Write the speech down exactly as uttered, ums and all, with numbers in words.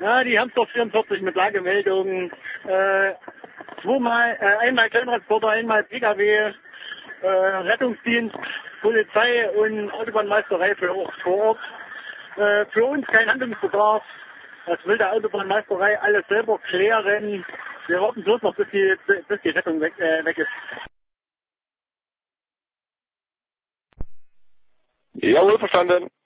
Ja, die Hamsdorf vierundvierzig mit Lagemeldungen. Äh, zweimal, äh, einmal Kleintransporter, einmal P K W, äh, Rettungsdienst, Polizei und Autobahnmeisterei für, vor Ort. Äh, für uns kein Handlungsbedarf. Das will der Autobahnmeisterei alles selber klären. Wir warten bloß noch, bis die, bis die Rettung weg, äh, weg ist. Jawohl, verstanden.